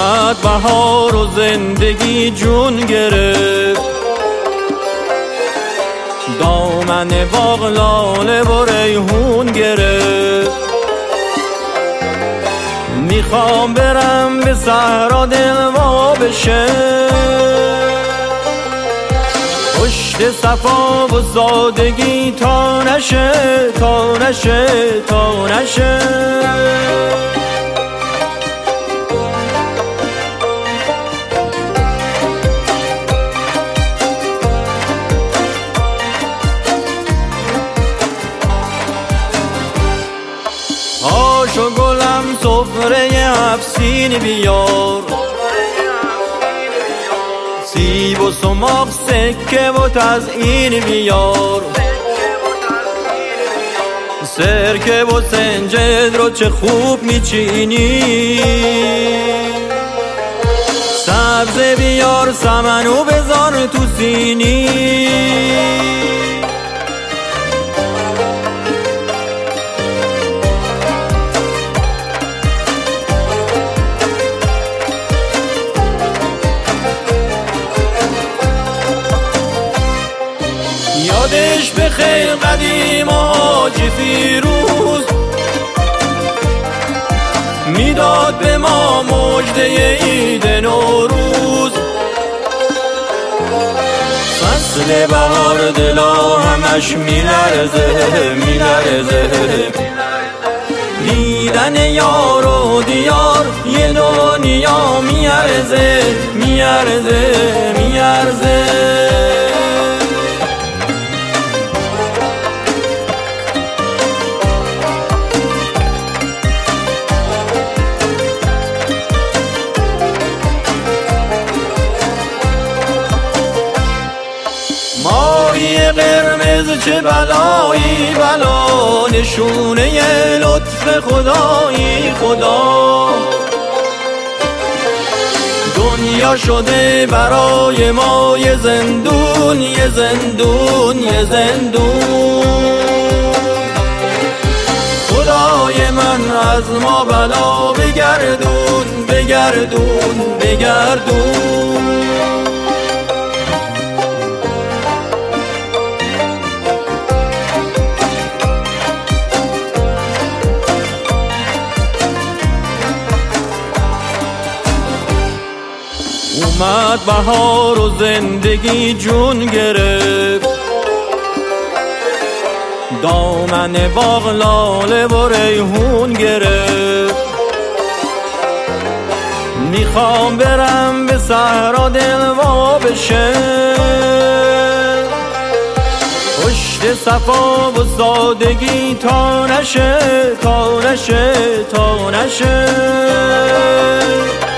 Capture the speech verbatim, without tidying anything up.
اومد بهار و زندگی جون گرفت، دامن باغ لاله و ریحون گرفت. میخوام برم به صحرا دل وا بشه، پشت صفا و سادگی تا نشه تا نشه تا نشه. آشو گلم سفره هفسین بیار، سیب و سماق سکه و تزیین بیار. سرکه و سنجد رو چه خوب میچینی، سبزه بیار سمنو بذار تو سینی. یادش بخیر قدیم حاجی فیروز، میداد به ما مژده عید نوروز. فصل بهار دلا همش میلرزه میلرزه، دیدن یار و دیار یه دنیا میارزه میارزه میارزه. ماهی قرمز چه بلایی بلا، نشونه لطف خدایی خدا. دنیا شده برای ما یه زندون یه زندون یه زندون. خدای من از ما بلا بگردون بگردون بگردون. اومد بهار و زندگی جون گرفت، دامن باغ لاله و ریحون گرفت. میخوام برم به صحرا دل وا بشه، پشت صفا و سادگی تا نشه تا نشه تا نشه.